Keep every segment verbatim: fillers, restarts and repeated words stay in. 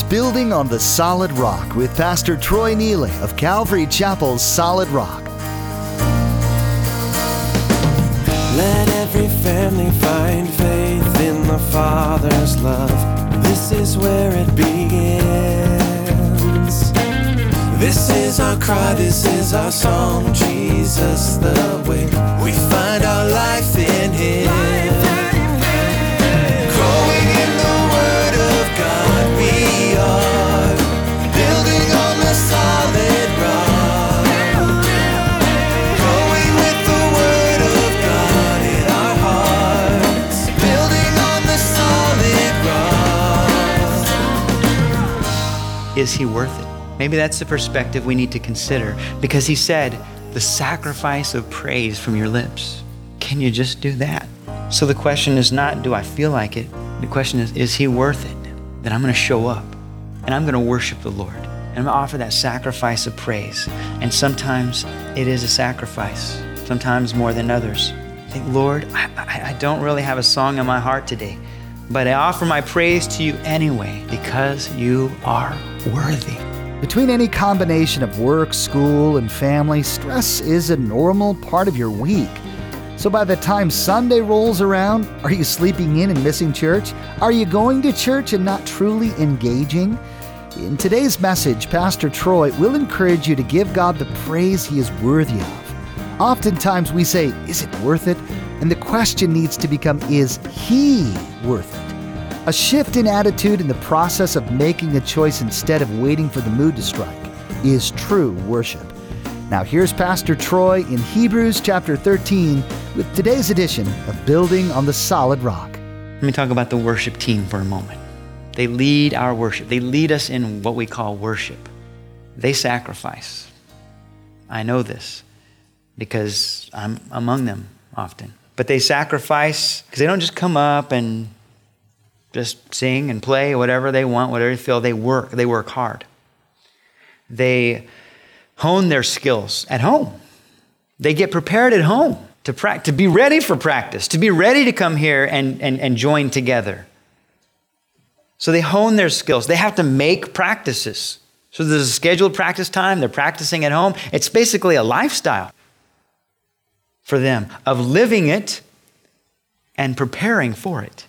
Building on the Solid Rock with Pastor Troy Neely of Calvary Chapel's Solid Rock. Let every family find faith in the Father's love. This is where it begins. This is our cry, this is our song. Jesus the way. We find our life in Him. Growing in the Word of God, we are building on the solid rock. Growing with the Word of God in our hearts, building on the solid rock. Is He worth it? Maybe that's the perspective we need to consider, because He said, the sacrifice of praise from your lips. Can you just do that? So the question is not, do I feel like it? The question is, is He worth it? Then I'm going to show up and I'm going to worship the Lord. And I'm going to offer that sacrifice of praise. And sometimes it is a sacrifice, sometimes more than others. I think, Lord, I, I, I don't really have a song in my heart today, but I offer my praise to you anyway because you are worthy. Between any combination of work, school, and family, stress is a normal part of your week. So by the time Sunday rolls around, are you sleeping in and missing church? Are you going to church and not truly engaging? In today's message, Pastor Troy will encourage you to give God the praise He is worthy of. Oftentimes we say, is it worth it? And the question needs to become, is He worth it? A shift in attitude in the process of making a choice instead of waiting for the mood to strike is true worship. Now here's Pastor Troy in Hebrews chapter thirteen with today's edition of Building on the Solid Rock. Let me talk about the worship team for a moment. They lead our worship. They lead us in what we call worship. They sacrifice. I know this because I'm among them often. But they sacrifice because they don't just come up and just sing and play whatever they want, whatever they feel. They work. They work hard. They hone their skills at home. They get prepared at home to practice, to be ready for practice, to be ready to come here and, and, and join together. So they hone their skills. They have to make practices. So there's a scheduled practice time. They're practicing at home. It's basically a lifestyle for them of living it and preparing for it.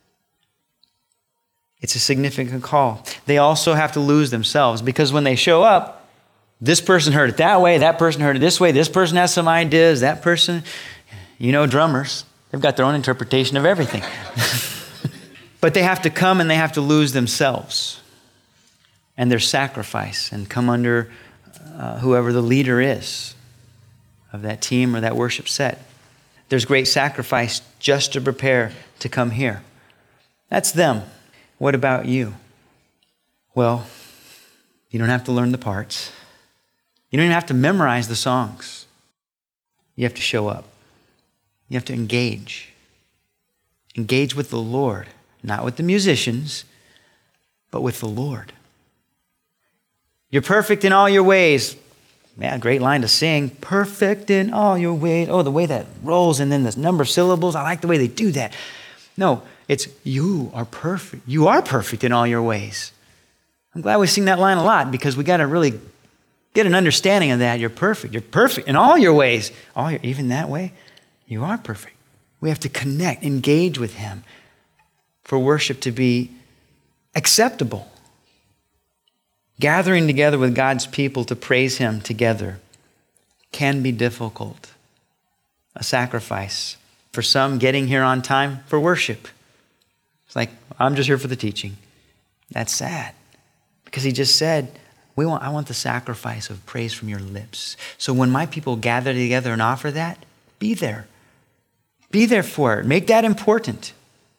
It's a significant call. They also have to lose themselves because when they show up, this person heard it that way, that person heard it this way, this person has some ideas, that person, you know, drummers, they've got their own interpretation of everything. But they have to come and they have to lose themselves and their sacrifice and come under uh, whoever the leader is of that team or that worship set. There's great sacrifice just to prepare to come here. That's them. What about you? Well, you don't have to learn the parts. You don't even have to memorize the songs. You have to show up. You have to engage. Engage with the Lord, not with the musicians, but with the Lord. You're perfect in all your ways. Man, great line to sing. Perfect in all your ways. Oh, the way that rolls and then the number of syllables. I like the way they do that. No, it's you are perfect. You are perfect in all your ways. I'm glad we sing that line a lot because we got to really get an understanding of that. You're perfect. You're perfect in all your ways. All your, even that way, you are perfect. We have to connect, engage with Him for worship to be acceptable. Gathering together with God's people to praise Him together can be difficult. A sacrifice. For some, getting here on time for worship. It's like, I'm just here for the teaching. That's sad. Because He just said, we want, I want the sacrifice of praise from your lips. So when my people gather together and offer that, be there. Be there for it. Make that important.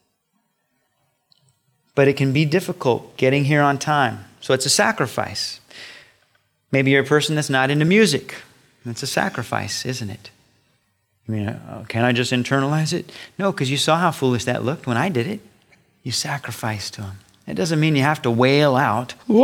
But it can be difficult getting here on time. So it's a sacrifice. Maybe you're a person that's not into music. It's a sacrifice, isn't it? I mean, uh, can I just internalize it? No, because you saw how foolish that looked when I did it. You sacrificed to Him. It doesn't mean you have to wail out. You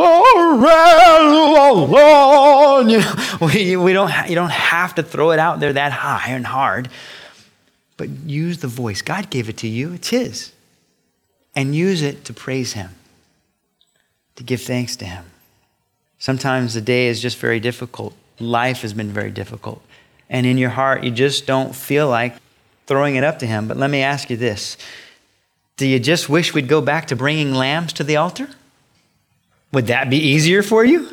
know, we, we don't, you don't have to throw it out there that high and hard. But use the voice. God gave it to you. It's His. And use it to praise Him. to give thanks to him. Sometimes the day is just very difficult. Life has been very difficult. And in your heart, you just don't feel like throwing it up to him. But let me ask you this. Do you just wish we'd go back to bringing lambs to the altar? Would that be easier for you?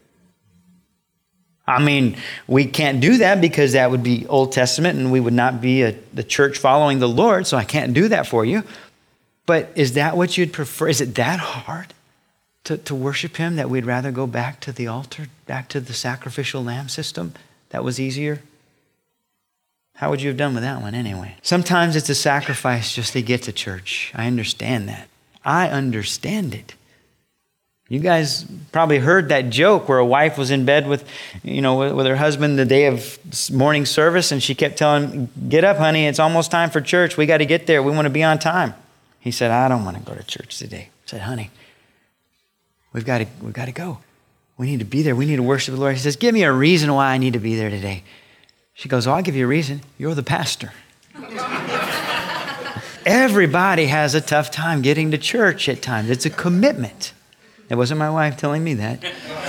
I mean, we can't do that because that would be Old Testament and we would not be a, the church following the Lord, so I can't do that for you. But is that what you'd prefer? Is it that hard to, to worship him that we'd rather go back to the altar, back to the sacrificial lamb system? That was easier? How would you have done with that one anyway? Sometimes it's a sacrifice just to get to church. I understand that. I understand it. You guys probably heard that joke where a wife was in bed with, you know, with her husband the day of morning service, and she kept telling him, "Get up, honey, it's almost time for church. We got to get there. We want to be on time." He said, "I don't want to go to church today." I said, "Honey, we've got to, we've got to go. We need to be there. We need to worship the Lord." He says, "Give me a reason why I need to be there today." She goes, "Oh, I'll give you a reason. You're the pastor." Everybody has a tough time getting to church at times. It's a commitment. It wasn't my wife telling me that.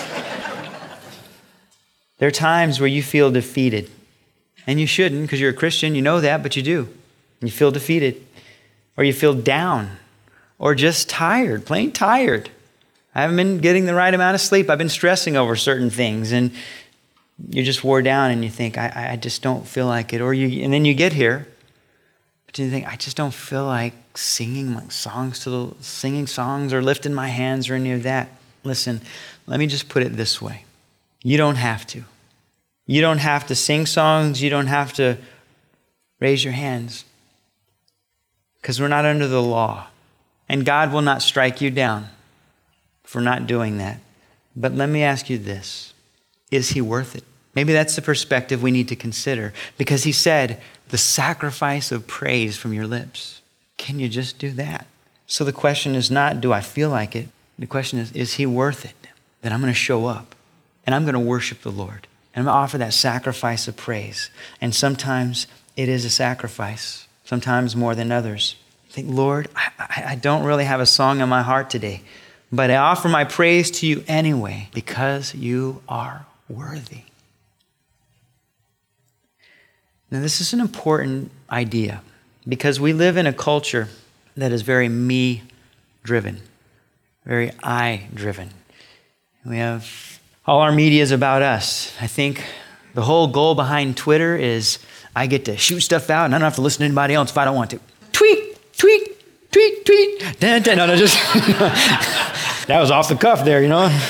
There are times where you feel defeated. And you shouldn't, because you're a Christian. You know that, but you do. You feel defeated. Or you feel down. Or just tired, plain tired. I haven't been getting the right amount of sleep. I've been stressing over certain things. And you're just wore down and you think, I, I just don't feel like it. Or you, and then you get here. But you think, I just don't feel like singing my songs to the singing songs or lifting my hands or any of that. Listen, let me just put it this way. You don't have to. You don't have to sing songs. You don't have to raise your hands. Because we're not under the law. And God will not strike you down for not doing that. But let me ask you this. Is he worth it? Maybe that's the perspective we need to consider. Because he said, the sacrifice of praise from your lips. Can you just do that? So the question is not, do I feel like it? The question is, is he worth it? Then I'm going to show up and I'm going to worship the Lord. And I'm going to offer that sacrifice of praise. And sometimes it is a sacrifice, sometimes more than others. I think, Lord, I, I, I don't really have a song in my heart today, but I offer my praise to you anyway because you are worthy. Now, this is an important idea because we live in a culture that is very me-driven, very I-driven. We have all our media is about us. I think the whole goal behind Twitter is I get to shoot stuff out and I don't have to listen to anybody else if I don't want to. Tweet, tweet, tweet, tweet. Dun, dun. No, no, just that was off the cuff there, you know.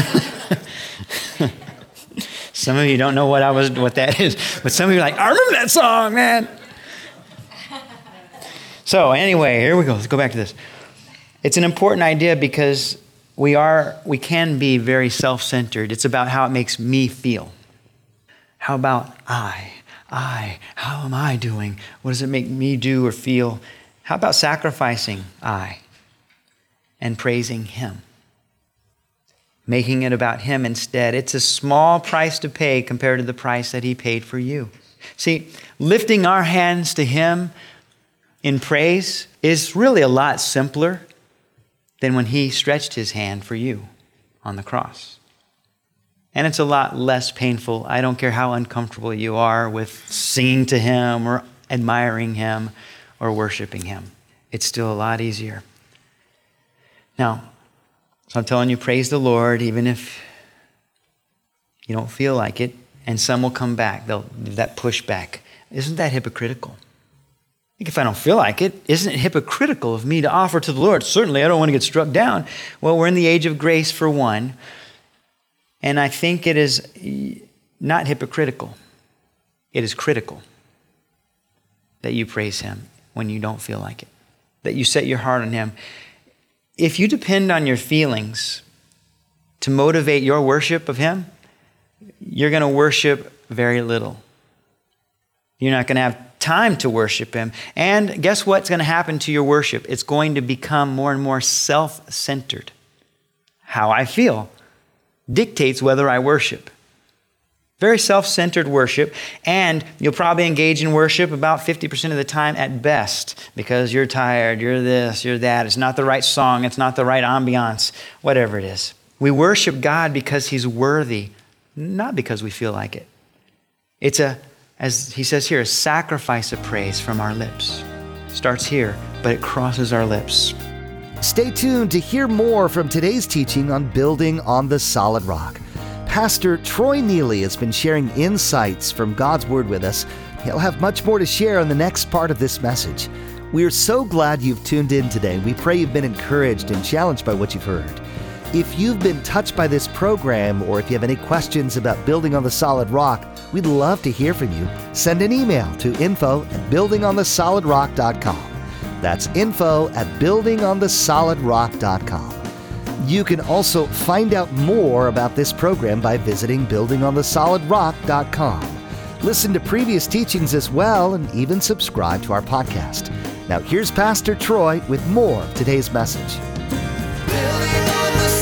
Some of you don't know what I was, what that is, but some of you are like, I remember that song, man. So anyway, here we go. Let's go back to this. It's an important idea because we are, we can be very self-centered. It's about how it makes me feel. How about I? I, how am I doing? What does it make me do or feel? How about sacrificing I and praising him? Making it about him instead. It's a small price to pay compared to the price that he paid for you. See, lifting our hands to him in praise is really a lot simpler than when he stretched his hand for you on the cross. And it's a lot less painful. I don't care how uncomfortable you are with singing to him or admiring him or worshiping him. It's still a lot easier. Now, so I'm telling you, praise the Lord, even if you don't feel like it, and some will come back. They'll that pushback. Isn't that hypocritical? I think if I don't feel like it, isn't it hypocritical of me to offer to the Lord? Certainly, I don't want to get struck down. Well, we're in the age of grace for one, and I think it is not hypocritical. It is critical that you praise him when you don't feel like it, that you set your heart on him. If you depend on your feelings to motivate your worship of him, you're going to worship very little. You're not going to have time to worship him. And guess what's going to happen to your worship? It's going to become more and more self-centered. How I feel dictates whether I worship. Very self-centered worship, and you'll probably engage in worship about fifty percent of the time at best because you're tired, you're this, you're that. It's not the right song, it's not the right ambiance, whatever it is. We worship God because he's worthy, not because we feel like it. It's a, as he says here, a sacrifice of praise from our lips. Starts here, but it crosses our lips. Stay tuned to hear more from today's teaching on building on the solid rock. Pastor Troy Neely has been sharing insights from God's Word with us. He'll have much more to share on the next part of this message. We are so glad you've tuned in today. We pray you've been encouraged and challenged by what you've heard. If you've been touched by this program, or if you have any questions about building on the solid rock, we'd love to hear from you. Send an email to info at building on the solid rock dot com. That's info at building on the solid rock dot com. You can also find out more about this program by visiting building on the solid rock dot com. Listen to previous teachings as well, and even subscribe to our podcast. Now here's Pastor Troy with more of today's message. Building on the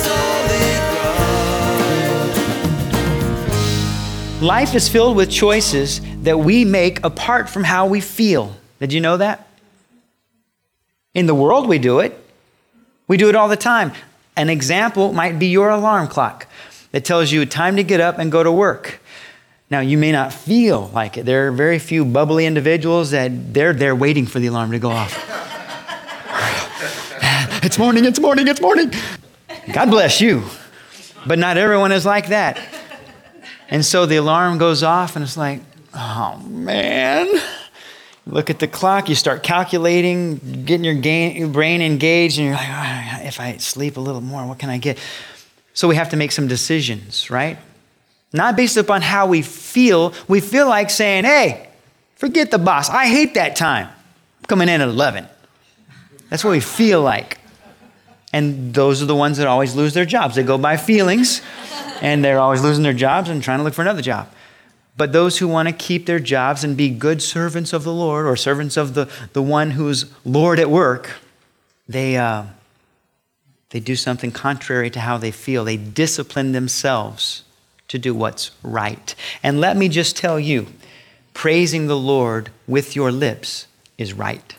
solid rock. Life is filled with choices that we make apart from how we feel. Did you know that? In the world, we do it. We do it all the time. An example might be your alarm clock that tells you time to get up and go to work. Now, you may not feel like it. There are very few bubbly individuals that they're there waiting for the alarm to go off. It's morning, it's morning, it's morning. God bless you. But not everyone is like that. And so the alarm goes off and it's like, oh man. Look at the clock, you start calculating, getting your, gain, your brain engaged, and you're like, oh, if I sleep a little more, what can I get? So we have to make some decisions, right? Not based upon how we feel. We feel like saying, hey, forget the boss. I hate that time. I'm coming in at eleven. That's what we feel like. And those are the ones that always lose their jobs. They go by feelings, and they're always losing their jobs and trying to look for another job. But those who want to keep their jobs and be good servants of the Lord, or servants of the, the one who's Lord at work, they, uh, they do something contrary to how they feel. They discipline themselves to do what's right. And let me just tell you, praising the Lord with your lips is right.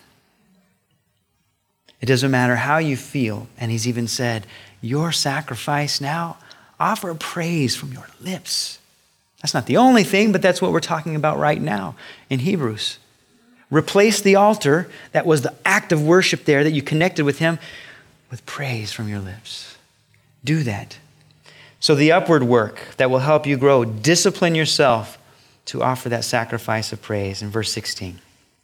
It doesn't matter how you feel. And he's even said, your sacrifice now, offer praise from your lips. That's not the only thing, but that's what we're talking about right now in Hebrews. Replace the altar, that was the act of worship there that you connected with him, with praise from your lips. Do that. So the upward work that will help you grow, discipline yourself to offer that sacrifice of praise in verse sixteen.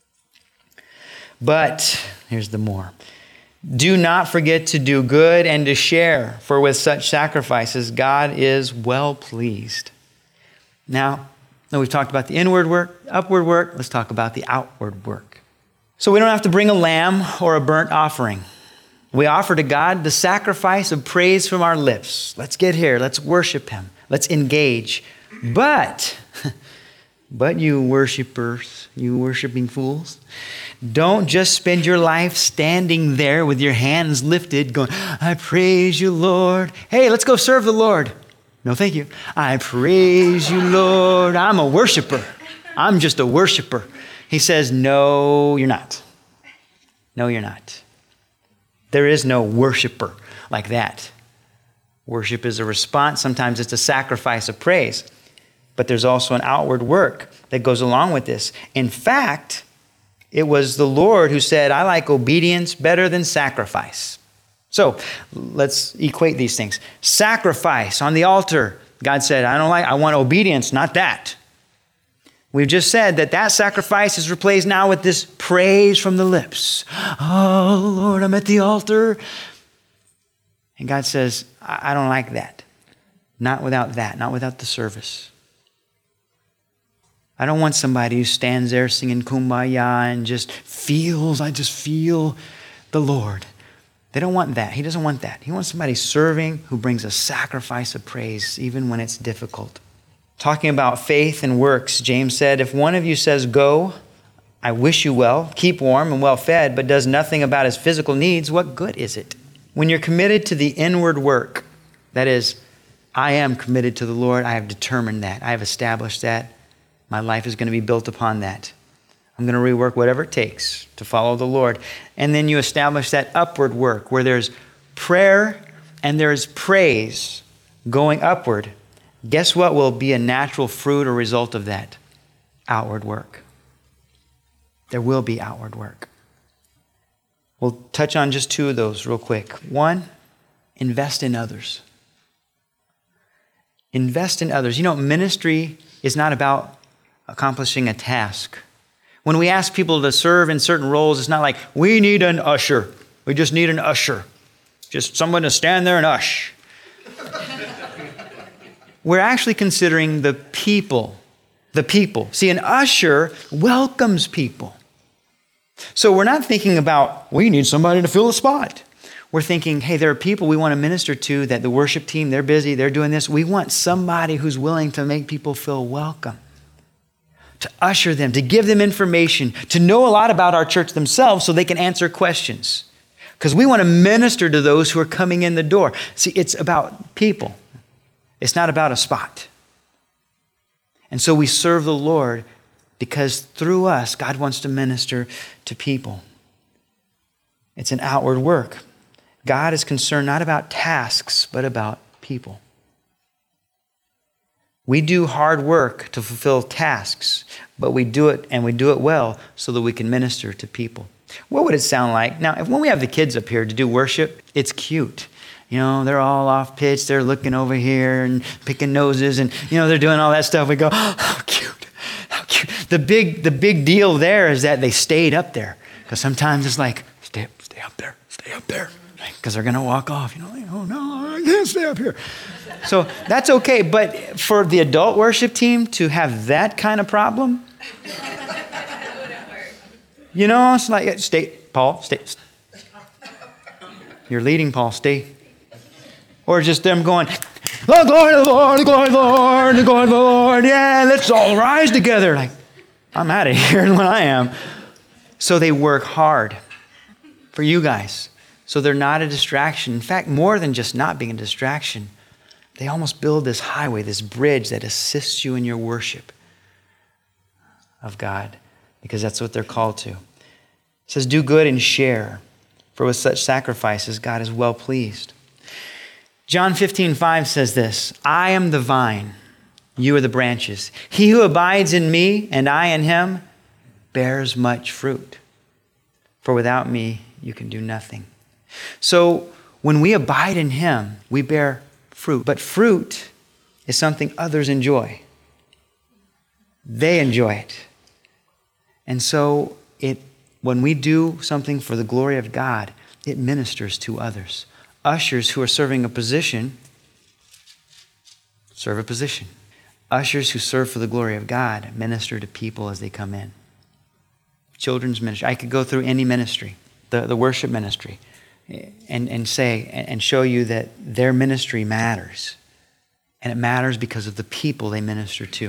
But, here's the more. Do not forget to do good and to share, for with such sacrifices God is well pleased. Now, now, we've talked about the inward work, upward work. Let's talk about the outward work. So we don't have to bring a lamb or a burnt offering. We offer to God the sacrifice of praise from our lips. Let's get here. Let's worship him. Let's engage. But, but you worshipers, you worshiping fools, don't just spend your life standing there with your hands lifted going, I praise you, Lord. Hey, let's go serve the Lord. No, thank you. I praise you, Lord. I'm a worshiper. I'm just a worshiper. He says, no, you're not. No, you're not. There is no worshiper like that. Worship is a response. Sometimes it's a sacrifice of praise. But there's also an outward work that goes along with this. In fact, it was the Lord who said, I like obedience better than sacrifice. So let's equate these things. Sacrifice on the altar. God said, I don't like, I want obedience, not that. We've just said that that sacrifice is replaced now with this praise from the lips. Oh, Lord, I'm at the altar. And God says, I don't like that. Not without that, not without the service. I don't want somebody who stands there singing Kumbaya and just feels, I just feel the Lord. They don't want that. He doesn't want that. He wants somebody serving who brings a sacrifice of praise, even when it's difficult. Talking about faith and works, James said, if one of you says, go, I wish you well, keep warm and well fed, but does nothing about his physical needs, what good is it? When you're committed to the inward work, that is, I am committed to the Lord. I have determined that. I have established that. My life is going to be built upon that. I'm going to rework whatever it takes to follow the Lord. And then you establish that upward work where there's prayer and there's praise going upward. Guess what will be a natural fruit or result of that? Outward work. There will be outward work. We'll touch on just two of those real quick. One, invest in others. Invest in others. You know, ministry is not about accomplishing a task. When we ask people to serve in certain roles, it's not like, we need an usher. We just need an usher. Just someone to stand there and ush. We're actually considering the people. The people. See, an usher welcomes people. So we're not thinking about, we need somebody to fill a spot. We're thinking, hey, there are people we want to minister to, that the worship team, they're busy, they're doing this. We want somebody who's willing to make people feel welcome, to usher them, to give them information, to know a lot about our church themselves so they can answer questions. Because we want to minister to those who are coming in the door. See, it's about people. It's not about a spot. And so we serve the Lord because through us, God wants to minister to people. It's an outward work. God is concerned not about tasks, but about people. We do hard work to fulfill tasks, but we do it and we do it well so that we can minister to people. What would it sound like? Now, if when we have the kids up here to do worship, it's cute. You know, they're all off pitch. They're looking over here and picking noses and, you know, they're doing all that stuff. We go, oh, how cute, how cute. The big, the big deal there is that they stayed up there. Because sometimes it's like, stay, stay up there, stay up there. Because they're going to walk off. You know, like, oh, no, I can't stay up here. So that's okay. But for the adult worship team to have that kind of problem, you know, it's like, stay, Paul, stay. You're leading, Paul, stay. Or just them going, the glory of the Lord, the glory of the Lord, the glory of the Lord. Yeah, let's all rise together. Like, I'm out of here when I am. So they work hard for you guys. So they're not a distraction. In fact, more than just not being a distraction, they almost build this highway, this bridge that assists you in your worship of God, because that's what they're called to. It says, do good and share, for with such sacrifices, God is well pleased. John fifteen five says this, I am the vine, you are the branches. He who abides in me and I in him bears much fruit. For without me, you can do nothing. So when we abide in him, we bear fruit. But fruit is something others enjoy. They enjoy it. And so it, when we do something for the glory of God, it ministers to others. Ushers who are serving a position serve a position. Ushers who serve for the glory of God minister to people as they come in. Children's ministry. I could go through any ministry, the, the worship ministry, and, and say and show you that their ministry matters. And it matters because of the people they minister to.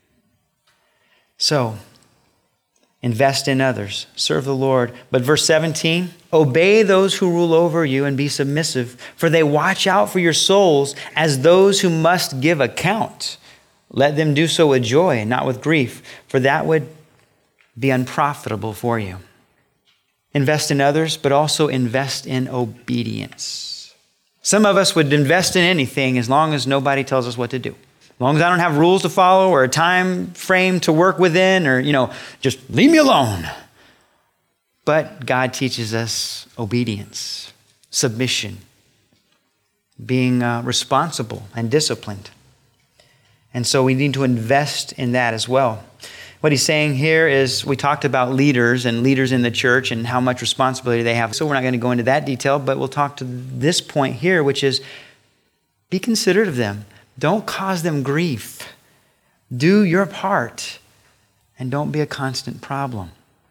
So, invest in others, serve the Lord. But verse seventeen, obey those who rule over you and be submissive, for they watch out for your souls as those who must give account. Let them do so with joy and not with grief, for that would be unprofitable for you. Invest in others, but also invest in obedience. Some of us would invest in anything as long as nobody tells us what to do. As long as I don't have rules to follow or a time frame to work within, or, you know, just leave me alone. But God teaches us obedience, submission, being uh, responsible and disciplined. And so we need to invest in that as well. What he's saying here is, we talked about leaders and leaders in the church and how much responsibility they have. So we're not going to go into that detail, but we'll talk to this point here, which is be considerate of them. Don't cause them grief. Do your part and don't be a constant problem.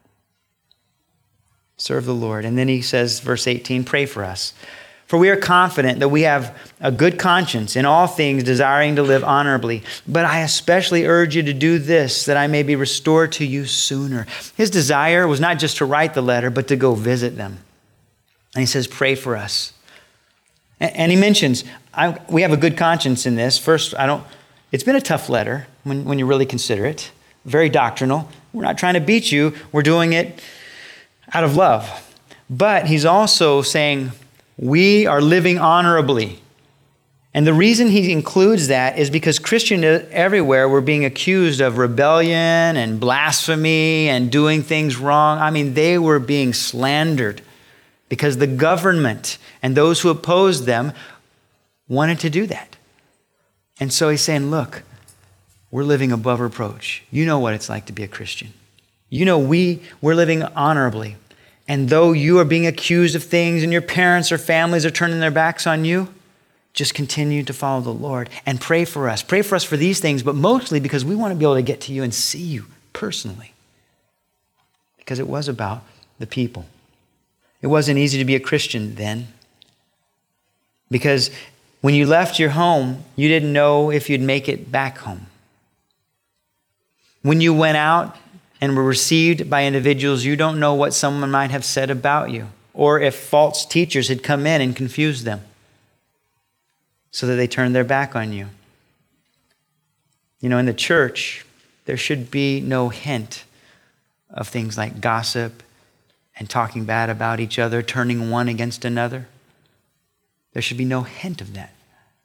Serve the Lord. And then he says, verse eighteen, pray for us. For we are confident that we have a good conscience in all things, desiring to live honorably. But I especially urge you to do this, that I may be restored to you sooner. His desire was not just to write the letter, but to go visit them. And he says, pray for us. And he mentions, I, we have a good conscience in this. First, I don't, it's been a tough letter when, when you really consider it. Very doctrinal. We're not trying to beat you. We're doing it out of love. But he's also saying, we are living honorably. And the reason he includes that is because Christians everywhere were being accused of rebellion and blasphemy and doing things wrong. I mean, they were being slandered because the government and those who opposed them wanted to do that. And so he's saying, look, we're living above reproach. You know what it's like to be a Christian. You know we, we're living honorably. And though you are being accused of things and your parents or families are turning their backs on you, just continue to follow the Lord and pray for us. Pray for us for these things, but mostly because we want to be able to get to you and see you personally. Because it was about the people. It wasn't easy to be a Christian then. Because when you left your home, you didn't know if you'd make it back home. When you went out and were received by individuals, you don't know what someone might have said about you, or if false teachers had come in and confused them so that they turned their back on you. You know, in the church, there should be no hint of things like gossip and talking bad about each other, turning one against another. There should be no hint of that.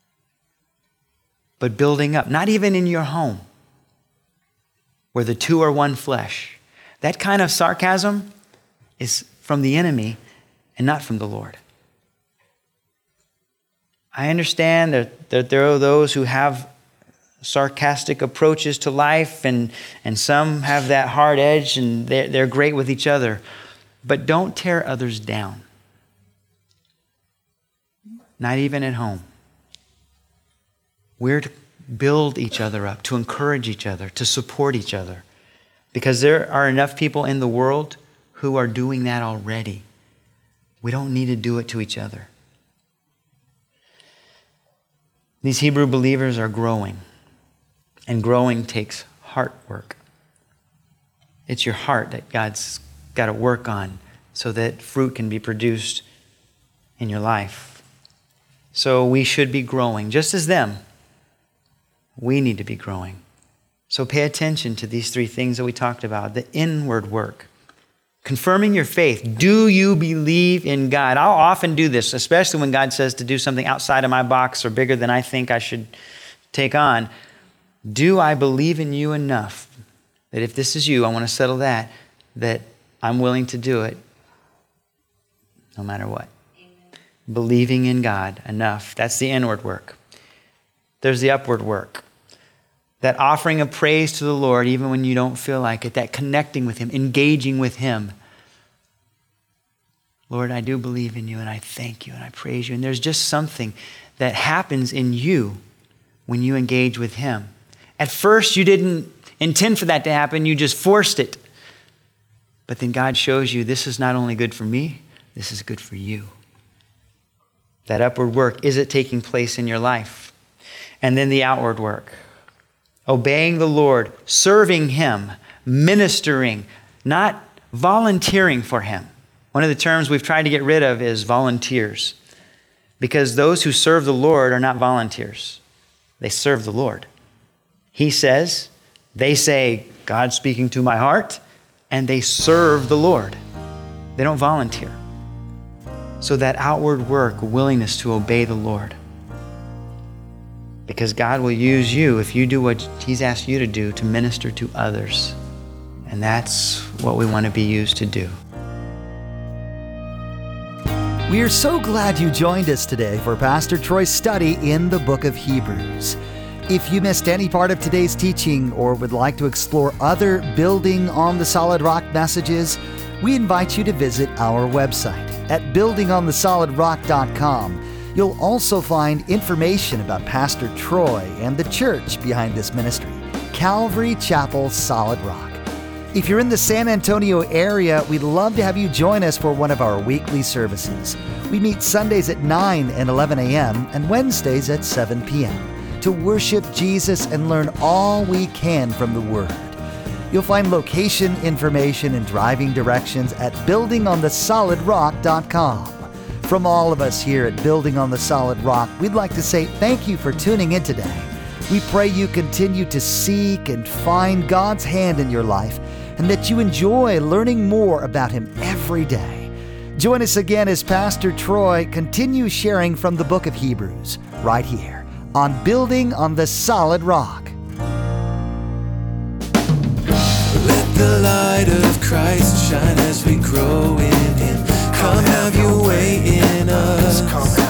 But building up, not even in your home, where the two are one flesh. That kind of sarcasm is from the enemy and not from the Lord. I understand that, that there are those who have sarcastic approaches to life, and, and some have that hard edge, and they're, they're great with each other. But don't tear others down. Not even at home. We're to build each other up, to encourage each other, to support each other. Because there are enough people in the world who are doing that already. We don't need to do it to each other. These Hebrew believers are growing. And growing takes heart work. It's your heart that God's got to work on so that fruit can be produced in your life. So we should be growing, just as them. We need to be growing. So pay attention to these three things that we talked about. The inward work. Confirming your faith. Do you believe in God? I'll often do this, especially when God says to do something outside of my box or bigger than I think I should take on. Do I believe in you enough that if this is you, I want to settle that, that I'm willing to do it no matter what? Amen. Believing in God enough. That's the inward work. There's the upward work. That offering of praise to the Lord even when you don't feel like it. That connecting with Him, engaging with Him. Lord, I do believe in you and I thank you and I praise you. And there's just something that happens in you when you engage with Him. At first you didn't intend for that to happen, you just forced it. But then God shows you this is not only good for me, this is good for you. That upward work, is it taking place in your life? And then the outward work. Obeying the Lord, serving Him, ministering, not volunteering for Him. One of the terms we've tried to get rid of is volunteers. Because those who serve the Lord are not volunteers. They serve the Lord. He says, they say, God's speaking to my heart, and they serve the Lord. They don't volunteer. So that outward work, willingness to obey the Lord. Because God will use you if you do what He's asked you to do to minister to others. And that's what we want to be used to do. We are so glad you joined us today for Pastor Troy's study in the book of Hebrews. If you missed any part of today's teaching or would like to explore other Building on the Solid Rock messages, we invite you to visit our website at building on the solid rock dot com. You'll also find information about Pastor Troy and the church behind this ministry, Calvary Chapel Solid Rock. If you're in the San Antonio area, we'd love to have you join us for one of our weekly services. We meet Sundays at nine and eleven a.m. and Wednesdays at seven p.m. to worship Jesus and learn all we can from the Word. You'll find location information and driving directions at building on the solid rock dot com. From all of us here at Building on the Solid Rock, we'd like to say thank you for tuning in today. We pray you continue to seek and find God's hand in your life, and that you enjoy learning more about Him every day. Join us again as Pastor Troy continues sharing from the book of Hebrews, right here on Building on the Solid Rock. Let the light of Christ shine as we grow in Him. Come have your way in us.